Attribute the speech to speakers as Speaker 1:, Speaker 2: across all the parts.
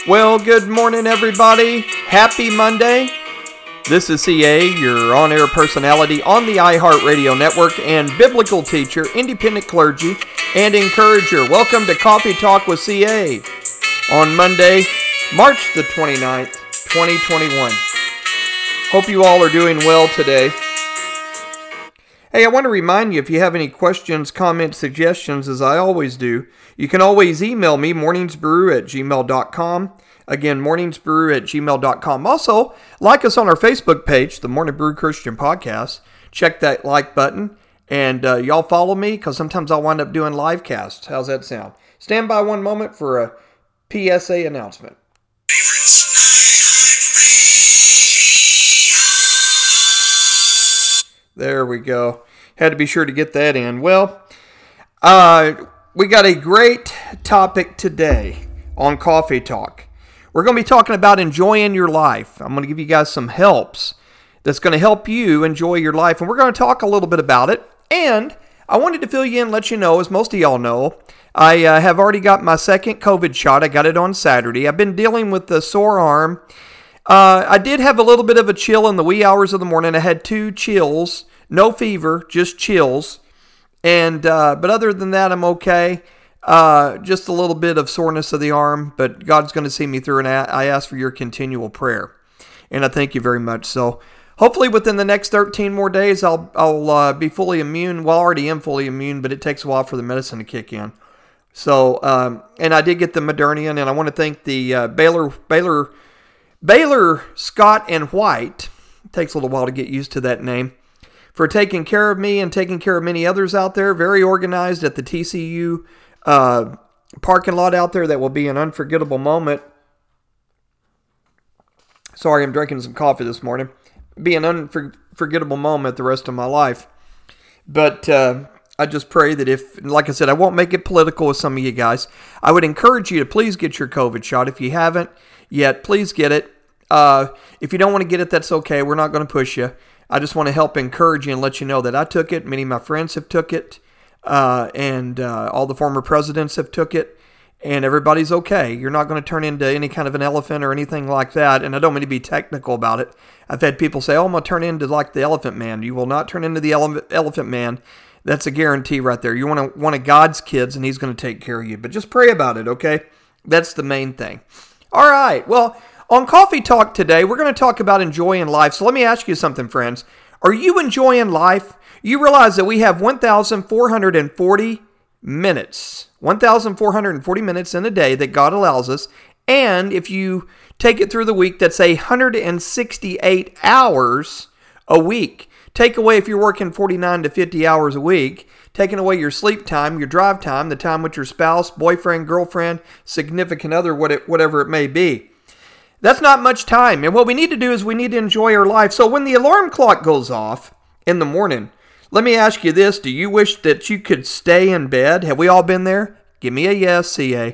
Speaker 1: Well, good morning, everybody. Happy Monday. This is CA, your on-air personality on the iHeartRadio network and biblical teacher, independent clergy, and encourager. Welcome to Coffee Talk with CA on Monday, March the 29th, 2021. Hope you all are doing well today. Hey, I want to remind you, if you have any questions, comments, suggestions, as I always do, you can always email me, morningsbrew@gmail.com. Again, morningsbrew@gmail.com. Also, like us on our Facebook page, the Morning Brew Christian Podcast. Check that like button, and y'all follow me, because sometimes I'll wind up doing live casts. How's that sound? Stand by one moment for a PSA announcement. There we go. Had to be sure to get that in. Well, we got a great topic today on Coffee Talk. We're going to be talking about enjoying your life. I'm going to give you guys some helps that's going to help you enjoy your life. And we're going to talk a little bit about it. And I wanted to fill you in and let you know, as most of y'all know, I have already got my second COVID shot. I got it on Saturday. I've been dealing with the sore arm. I did have a little bit of a chill in the wee hours of the morning. I had 2 chills. No fever, just chills. And but other than that, I'm okay. Just a little bit of soreness of the arm, but God's going to see me through, and I ask for your continual prayer. And I thank you very much. So hopefully within the next 13 more days, I'll be fully immune. Well, I already am fully immune, but it takes a while for the medicine to kick in. So, and I did get the Moderna, and I want to thank the Baylor Scott and White. It takes a little while to get used to that name, for taking care of me and taking care of many others out there. Very organized at the TCU parking lot out there. That will be an unforgettable moment. Sorry, I'm drinking some coffee this morning. Be an unforgettable moment the rest of my life. But I just pray that if, like I said, I won't make it political with some of you guys. I would encourage you to please get your COVID shot. If you haven't yet, please get it. If you don't want to get it, that's okay. We're not going to push you. I just want to help encourage you and let you know that I took it. Many of my friends have took it, and all the former presidents have took it, and everybody's okay. You're not going to turn into any kind of an elephant or anything like that, and I don't mean to be technical about it. I've had people say, oh, I'm going to turn into like the elephant man. You will not turn into the elephant man. That's a guarantee right there. You want one of God's kids, and he's going to take care of you. But just pray about it, okay? That's the main thing. All right, well, on Coffee Talk today, we're going to talk about enjoying life. So let me ask you something, friends. Are you enjoying life? You realize that we have 1,440 minutes. 1,440 minutes in a day that God allows us. And if you take it through the week, that's 168 hours a week. Take away, if you're working 49 to 50 hours a week, taking away your sleep time, your drive time, the time with your spouse, boyfriend, girlfriend, significant other, whatever it may be. That's not much time. And what we need to do is we need to enjoy our life. So when the alarm clock goes off in the morning, let me ask you this. Do you wish that you could stay in bed? Have we all been there? Give me a yes, CA.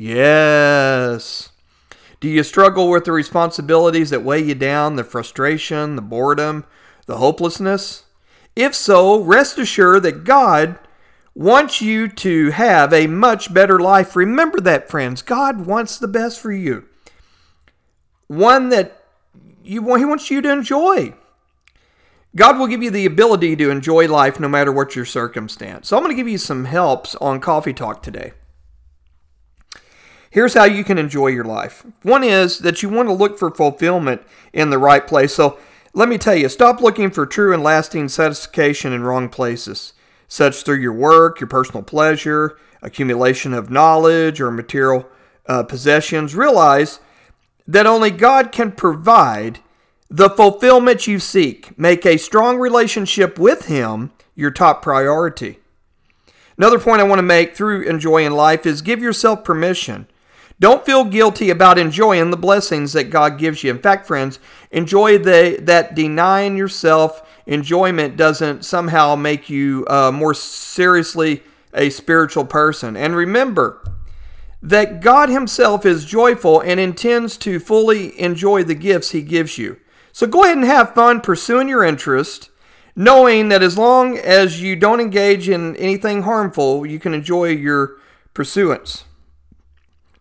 Speaker 1: Yes. Do you struggle with the responsibilities that weigh you down, the frustration, the boredom, the hopelessness? If so, rest assured that God wants you to have a much better life. Remember that, friends. God wants the best for you. One that he wants you to enjoy. God will give you the ability to enjoy life no matter what your circumstance. So I'm going to give you some helps on Coffee Talk today. Here's how you can enjoy your life. One is that you want to look for fulfillment in the right place. So let me tell you, stop looking for true and lasting satisfaction in wrong places, such through your work, your personal pleasure, accumulation of knowledge, or material possessions. Realize that only God can provide the fulfillment you seek. Make a strong relationship with Him your top priority. Another point I want to make through enjoying life is give yourself permission. Don't feel guilty about enjoying the blessings that God gives you. In fact, friends, enjoy that denying yourself enjoyment doesn't somehow make you more seriously a spiritual person. And remember that God Himself is joyful and intends to fully enjoy the gifts He gives you. So go ahead and have fun pursuing your interest, knowing that as long as you don't engage in anything harmful, you can enjoy your pursuance.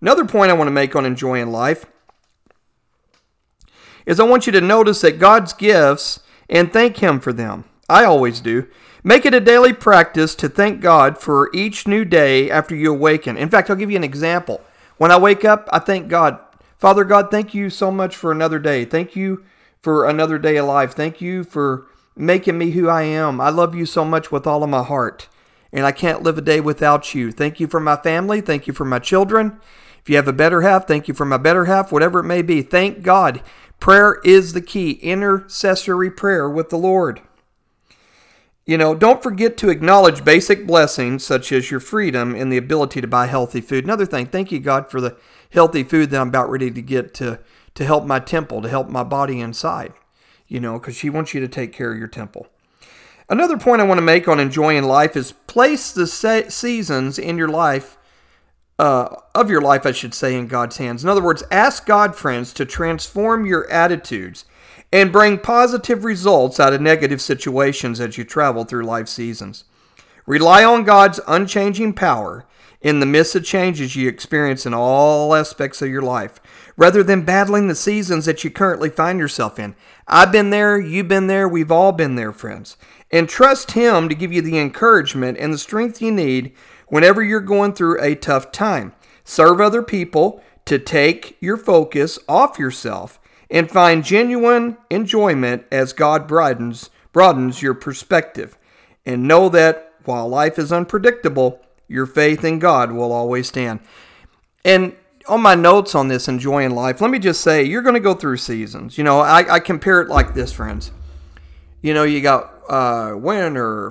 Speaker 1: Another point I want to make on enjoying life is I want you to notice that God's gifts and thank Him for them. I always do. Make it a daily practice to thank God for each new day after you awaken. In fact, I'll give you an example. When I wake up, I thank God. Father God, thank you so much for another day. Thank you for another day alive. Thank you for making me who I am. I love you so much with all of my heart, and I can't live a day without you. Thank you for my family. Thank you for my children. If you have a better half, thank you for my better half, whatever it may be. Thank God. Prayer is the key. Intercessory prayer with the Lord. Don't forget to acknowledge basic blessings such as your freedom and the ability to buy healthy food. Another thing, thank you, God, for the healthy food that I'm about ready to get to help my temple, to help my body inside, because He wants you to take care of your temple. Another point I want to make on enjoying life is place the seasons in your life, of your life, I should say, in God's hands. In other words, ask God, friends, to transform your attitudes and bring positive results out of negative situations as you travel through life seasons. Rely on God's unchanging power in the midst of changes you experience in all aspects of your life, rather than battling the seasons that you currently find yourself in. I've been there, you've been there, we've all been there, friends. And trust Him to give you the encouragement and the strength you need whenever you're going through a tough time. Serve other people to take your focus off yourself and find genuine enjoyment as God broadens your perspective. And know that while life is unpredictable, your faith in God will always stand. And on my notes on this enjoying life, let me just say, you're going to go through seasons. I compare it like this, friends. You got winter,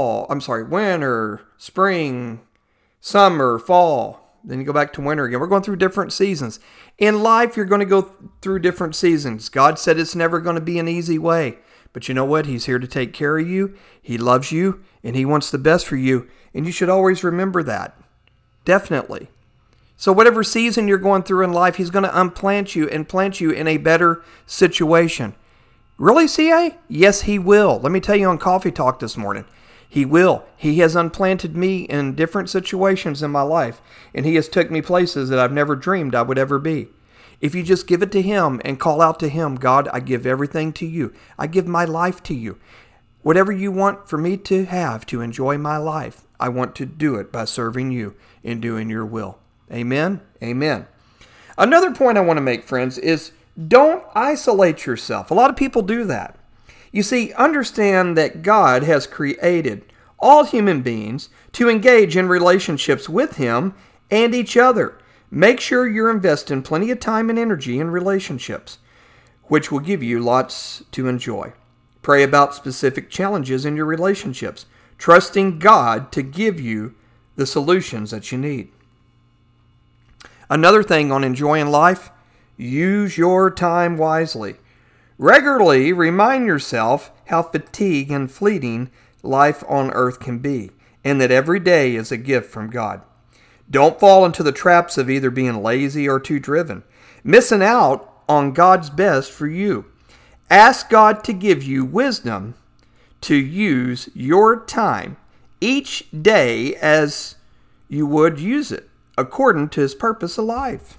Speaker 1: spring, summer, fall. Then you go back to winter again. We're going through different seasons. In life, you're going to go through different seasons. God said it's never going to be an easy way. But you know what? He's here to take care of you. He loves you, and He wants the best for you. And you should always remember that. Definitely. So whatever season you're going through in life, He's going to unplant you and plant you in a better situation. Really, CA? Yes, He will. Let me tell you on Coffee Talk this morning. He will. He has unplanted me in different situations in my life, and He has took me places that I've never dreamed I would ever be. If you just give it to Him and call out to Him, God, I give everything to you. I give my life to you. Whatever you want for me to have to enjoy my life, I want to do it by serving you and doing your will. Amen? Amen. Another point I want to make, friends, is don't isolate yourself. A lot of people do that. You see, understand that God has created all human beings to engage in relationships with Him and each other. Make sure you're investing plenty of time and energy in relationships, which will give you lots to enjoy. Pray about specific challenges in your relationships, trusting God to give you the solutions that you need. Another thing on enjoying life, use your time wisely. Regularly remind yourself how fatigued and fleeting life on earth can be, and that every day is a gift from God. Don't fall into the traps of either being lazy or too driven, missing out on God's best for you. Ask God to give you wisdom to use your time each day as you would use it, according to His purpose of life.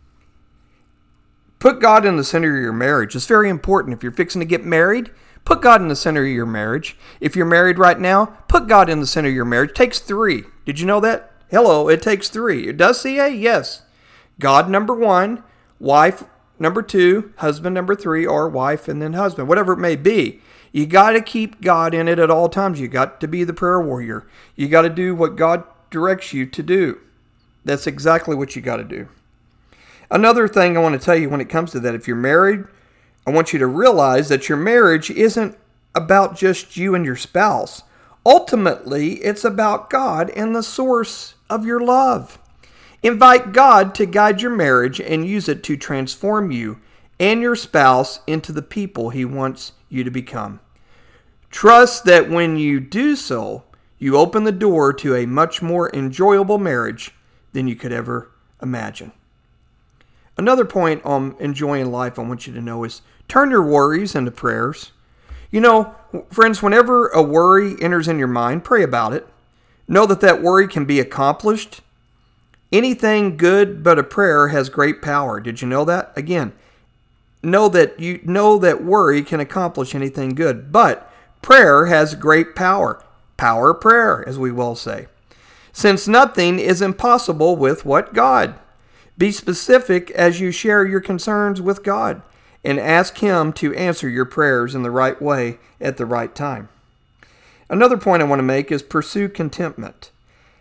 Speaker 1: Put God in the center of your marriage. It's very important. If you're fixing to get married, put God in the center of your marriage. If you're married right now, put God in the center of your marriage. It takes 3. Did you know that? Hello, it takes 3. It does, CA? Yes. God number 1, wife number 2, husband number 3, or wife and then husband, whatever it may be. You got to keep God in it at all times. You got to be the prayer warrior. You got to do what God directs you to do. That's exactly what you got to do. Another thing I want to tell you when it comes to that, if you're married, I want you to realize that your marriage isn't about just you and your spouse. Ultimately, it's about God and the source of your love. Invite God to guide your marriage and use it to transform you and your spouse into the people He wants you to become. Trust that when you do so, you open the door to a much more enjoyable marriage than you could ever imagine. Another point on enjoying life I want you to know is turn your worries into prayers. You know, friends, whenever a worry enters in your mind, pray about it. Know that worry can be accomplished Anything good but a prayer has great power. Did you know that? Again, know that worry can accomplish anything good, but prayer has great power. Power of prayer, as we will say. Since nothing is impossible with what? God. Be specific as you share your concerns with God and ask Him to answer your prayers in the right way at the right time. Another point I want to make is pursue contentment.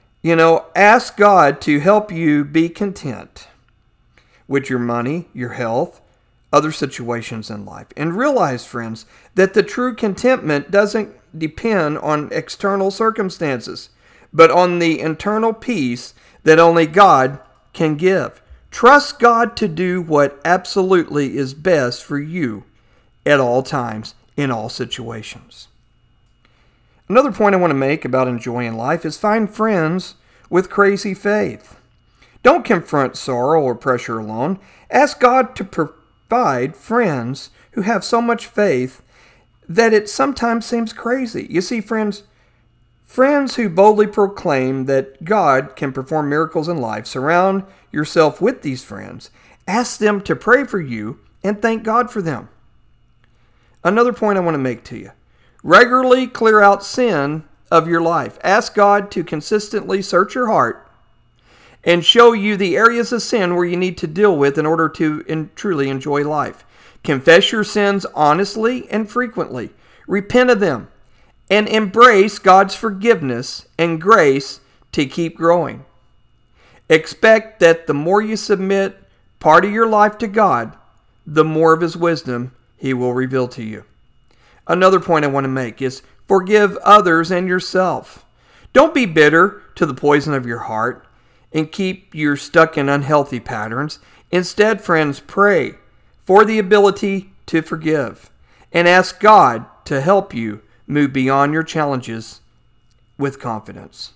Speaker 1: Ask God to help you be content with your money, your health, other situations in life. And realize, friends, that the true contentment doesn't depend on external circumstances, but on the internal peace that only God can give. Trust God to do what absolutely is best for you at all times, in all situations. Another point I want to make about enjoying life is find friends with crazy faith. Don't confront sorrow or pressure alone. Ask God to provide friends who have so much faith that it sometimes seems crazy. You see, friends who boldly proclaim that God can perform miracles in life, surround yourself with these friends. Ask them to pray for you and thank God for them. Another point I want to make to you. Regularly clear out sin of your life. Ask God to consistently search your heart and show you the areas of sin where you need to deal with in order to truly enjoy life. Confess your sins honestly and frequently. Repent of them and embrace God's forgiveness and grace to keep growing. Expect that the more you submit part of your life to God, the more of His wisdom He will reveal to you. Another point I want to make is forgive others and yourself. Don't be bitter to the poison of your heart and keep you stuck in unhealthy patterns. Instead, friends, pray for the ability to forgive and ask God to help you move beyond your challenges with confidence.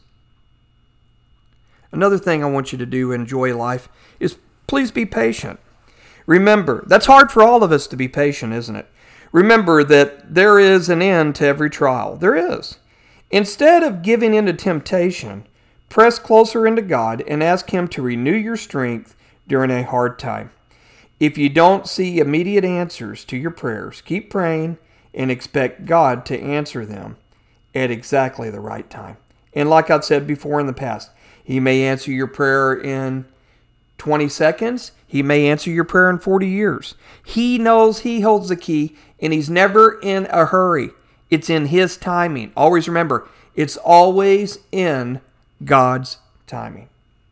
Speaker 1: Another thing I want you to do to enjoy life is please be patient. Remember, that's hard for all of us to be patient, isn't it? Remember that there is an end to every trial. There is. Instead of giving in to temptation, press closer into God and ask Him to renew your strength during a hard time. If you don't see immediate answers to your prayers, keep praying and expect God to answer them at exactly the right time. And like I've said before in the past, He may answer your prayer in 20 seconds. He may answer your prayer in 40 years. He knows He holds the key, and He's never in a hurry. It's in His timing. Always remember, it's always in God's timing.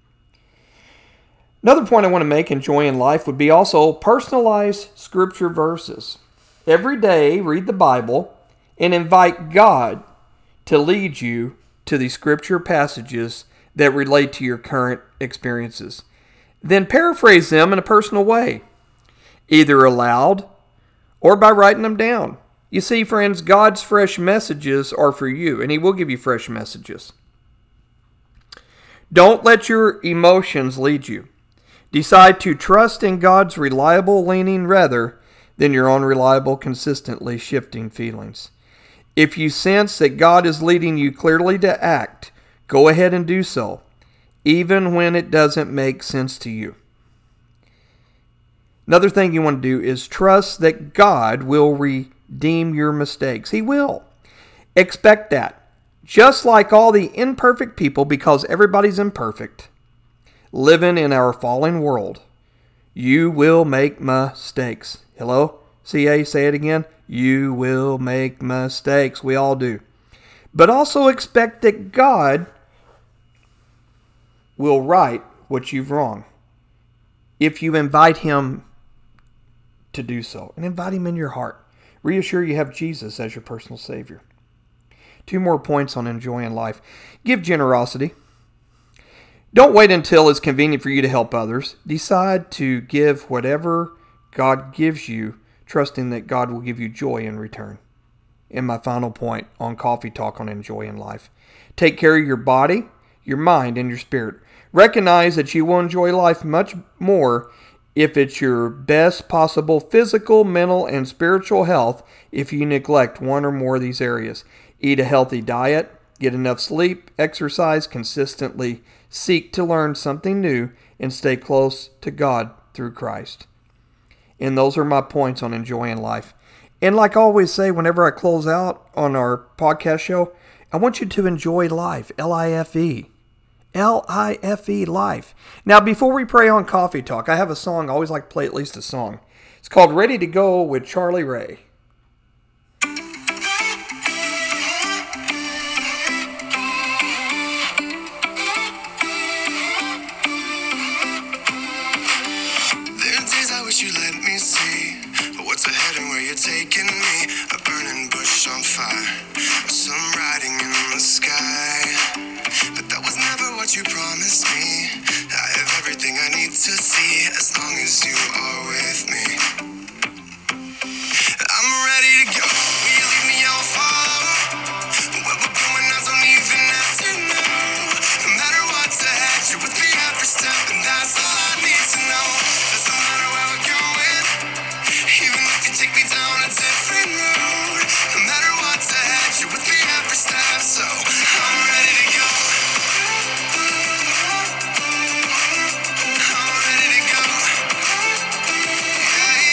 Speaker 1: Another point I want to make in joy in life would be also personalize scripture verses. Every day, read the Bible and invite God to lead you to the scripture passages that relate to your current experiences. Then paraphrase them in a personal way, either aloud or by writing them down. You see, friends, God's fresh messages are for you, and He will give you fresh messages. Don't let your emotions lead you. Decide to trust in God's reliable leaning rather than your own reliable, consistently shifting feelings. If you sense that God is leading you clearly to act, go ahead and do so, even when it doesn't make sense to you. Another thing you want to do is trust that God will redeem your mistakes. He will. Expect that. Just like all the imperfect people, because everybody's imperfect, living in our fallen world, you will make mistakes. Hello? CA, say it again. You will make mistakes. We all do. But also expect that God will right what you've wrong if you invite Him to do so. And invite Him in your heart. Reassure you have Jesus as your personal Savior. 2 more points on enjoying life. Give generosity. Don't wait until it's convenient for you to help others. Decide to give whatever God gives you, trusting that God will give you joy in return. And my final point on Coffee Talk on enjoying life. Take care of your body, your mind, and your spirit. Recognize that you will enjoy life much more if it's your best possible physical, mental, and spiritual health if you neglect one or more of these areas. Eat a healthy diet, Get enough sleep, exercise consistently, seek to learn something new, and stay close to God through Christ. And those are my points on enjoying life. And like I always say, whenever I close out on our podcast show, I want you to enjoy life. L-I-F-E. L-I-F-E, life. Now, before we pray on Coffee Talk, I have a song. I always like to play at least a song. It's called Ready to Go with Charlie Ray.
Speaker 2: Taking me, a burning bush on fire, some writing in the sky. But that was never what you promised me. I have everything I need to see as long as you are with me. I'm ready to go. Will you leave me all follow? Where we're going, I don't even have to know. No matter what's ahead, you're with me every step, and that's all I need to know. Doesn't matter where we're going, even if you take me down a different road. No matter what's ahead, you're with me every step, so I'm ready to go. I'm ready to go. Yeah,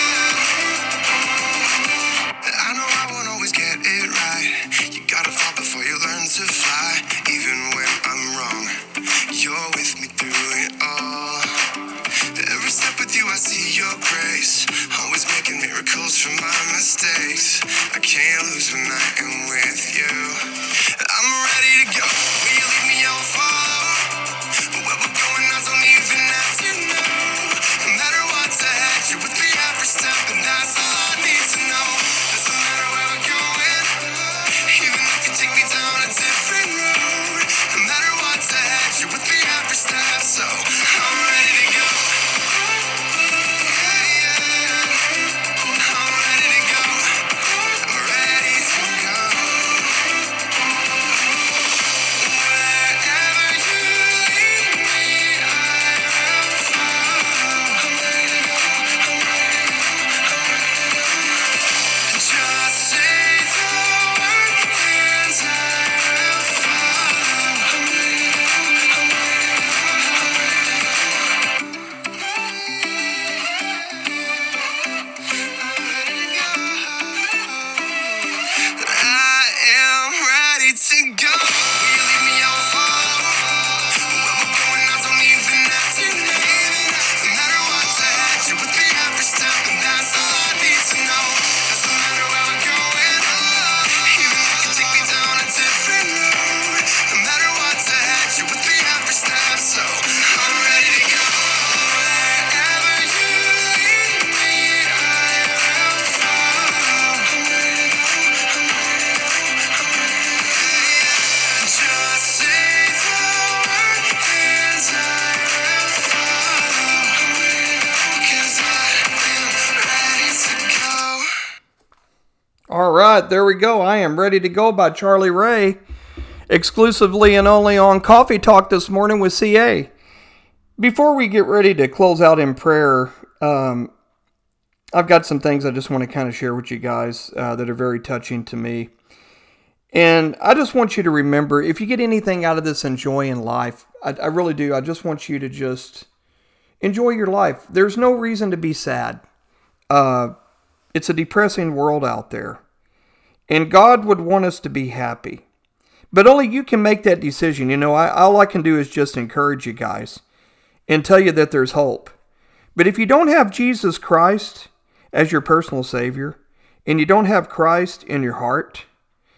Speaker 2: yeah. I know I won't always get it right. You gotta fall before you learn to fly. Even when I'm wrong, you're with me through it all. Every step with you I see your grace, always making miracles from my mistakes. I can't lose when I am with you. I'm ready to go. Will you leave me all follow? Where we're going I don't even have to know. No matter what's ahead, you're with me every step, and that's all I need to know. Doesn't matter where we're going, even if you take me down a different road. No matter what's ahead, you're with me every step, so I'm ready to go.
Speaker 1: All right, there we go. I Am Ready to Go by Charlie Ray, exclusively and only on Coffee Talk this morning with CA. Before we get ready to close out in prayer, I've got some things I just want to kind of share with you guys that are very touching to me. And I just want you to remember, if you get anything out of this enjoying life, I really do. I just want you to just enjoy your life. There's no reason to be sad. It's a depressing world out there. And God would want us to be happy. But only you can make that decision. You know, all I can do is just encourage you guys and tell you that there's hope. But if you don't have Jesus Christ as your personal Savior, and you don't have Christ in your heart,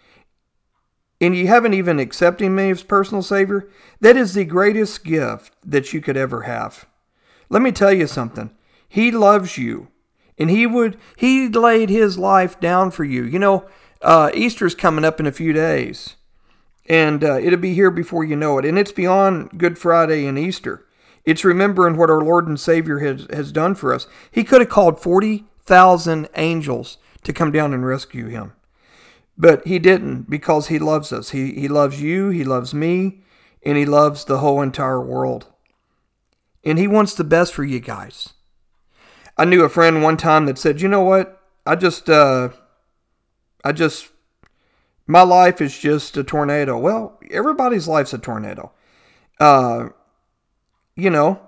Speaker 1: and you haven't even accepted Him as personal Savior, that is the greatest gift that you could ever have. Let me tell you something. He loves you. And He laid His life down for you. You know, Easter's coming up in a few days. And it'll be here before you know it. And it's beyond Good Friday and Easter. It's remembering what our Lord and Savior has done for us. He could have called 40,000 angels to come down and rescue Him. But He didn't, because He loves us. He loves you, He loves me, and He loves the whole entire world. And He wants the best for you guys. I knew a friend one time that said, you know what, I just My life is just a tornado. Well, everybody's life's a tornado. You know,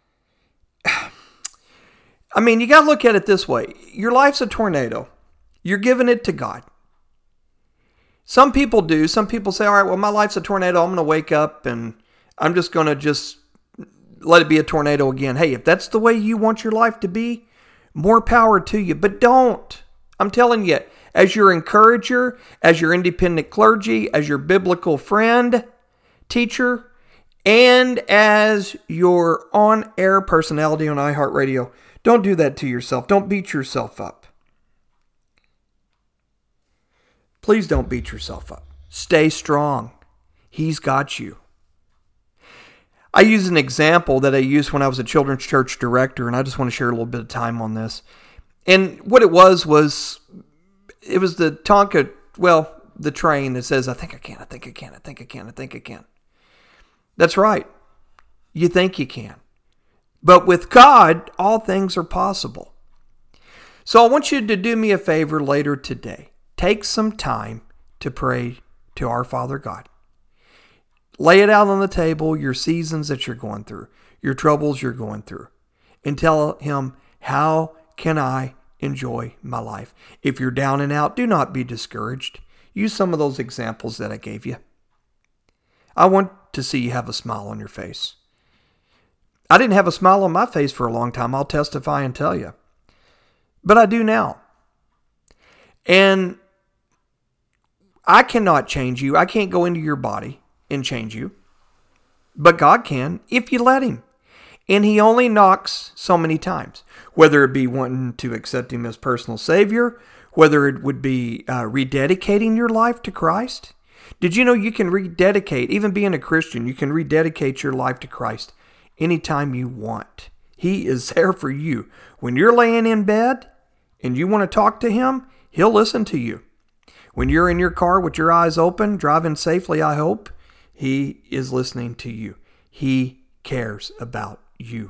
Speaker 1: I mean, you got to look at it this way. Your life's a tornado. You're giving it to God. Some people do. Some people say, all right, well, my life's a tornado. I'm going to wake up and I'm just going to just let it be a tornado again. Hey, if that's the way you want your life to be, more power to you. But don't. I'm telling you, as your encourager, as your independent clergy, as your biblical friend, teacher, and as your on-air personality on iHeartRadio, don't do that to yourself. Don't beat yourself up. Please don't beat yourself up. Stay strong. He's got you. I use an example that I used when I was a children's church director, and I just want to share a little bit of time on this. And what it was the Tonka, the train that says, I think I can, I think I can, I think I can, I think I can. That's right. You think you can. But with God, all things are possible. So I want you to do me a favor later today. Take some time to pray to our Father God. Lay it out on the table, your seasons that you're going through, your troubles you're going through, and tell Him, how can I enjoy my life? If you're down and out, do not be discouraged. Use some of those examples that I gave you. I want to see you have a smile on your face. I didn't have a smile on my face for a long time, I'll testify and tell you. But I do now. And I cannot change you. I can't go into your body and change you. But God can, if you let Him. And He only knocks so many times. Whether it be wanting to accept Him as personal Savior, whether it would be rededicating your life to Christ. Did you know you can rededicate, even being a Christian, you can rededicate your life to Christ anytime you want. He is there for you. When you're laying in bed and you want to talk to Him, He'll listen to you. When you're in your car with your eyes open, driving safely, I hope, He is listening to you. He cares about you.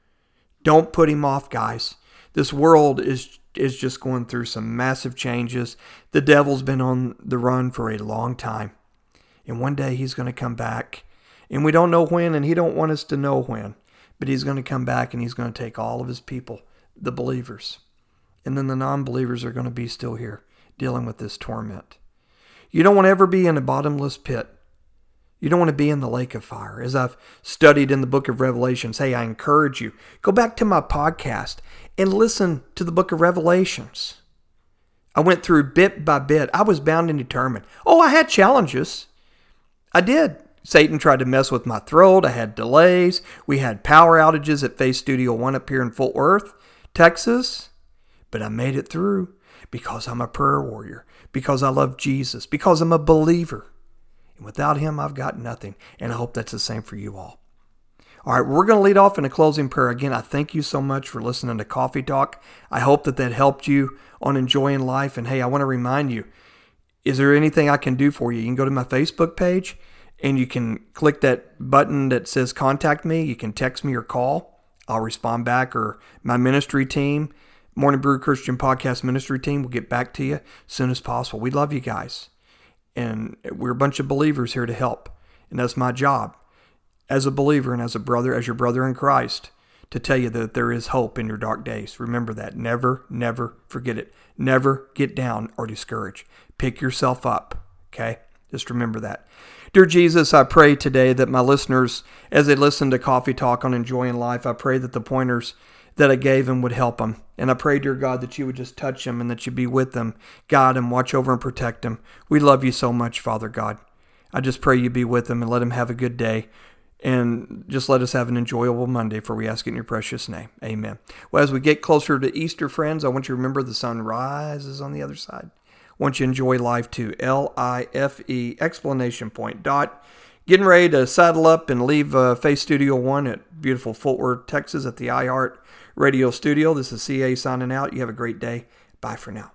Speaker 1: Don't put Him off, guys. This world is just going through some massive changes. The devil's been on the run for a long time. And one day he's going to come back. And we don't know when, and He don't want us to know when. But He's going to come back and He's going to take all of His people, the believers. And then the non-believers are going to be still here, dealing with this torment. You don't want to ever be in a bottomless pit. You don't want to be in the lake of fire. As I've studied in the book of Revelations, hey, I encourage you, go back to my podcast and listen to the book of Revelations. I went through bit by bit. I was bound and determined. Oh, I had challenges. I did. Satan tried to mess with my throat. I had delays. We had power outages at Faith Studio One up here in Fort Worth, Texas. But I made it through because I'm a prayer warrior, because I love Jesus, because I'm a believer. And without Him, I've got nothing. And I hope that's the same for you all. All right, we're going to lead off in a closing prayer. Again, I thank you so much for listening to Coffee Talk. I hope that helped you on enjoying life. And hey, I want to remind you, is there anything I can do for you? You can go to my Facebook page and you can click that button that says contact me. You can text me or call. I'll respond back, or my ministry team, Morning Brew Christian Podcast ministry team, will get back to you as soon as possible. We love you guys. And we're a bunch of believers here to help. And that's my job as a believer and as a brother, as your brother in Christ, to tell you that there is hope in your dark days. Remember that. Never, never forget it. Never get down or discouraged. Pick yourself up. Okay? Just remember that. Dear Jesus, I pray today that my listeners, as they listen to Coffee Talk on Enjoying Life, I pray that the pointers that I gave them would help them. And I pray, dear God, that you would just touch them and that you be with them, guide them, watch over and protect them. We love you so much, Father God. I just pray you be with them and let them have a good day. And just let us have an enjoyable Monday, for we ask it in your precious name. Amen. Well, as we get closer to Easter, friends, I want you to remember the sun rises on the other side. I want you to enjoy life too. LIFE, exclamation point, dot. Getting ready to saddle up and leave Faith Studio One at beautiful Fort Worth, Texas at the iHeart Radio Studio. This is CA signing out. You have a great day. Bye for now.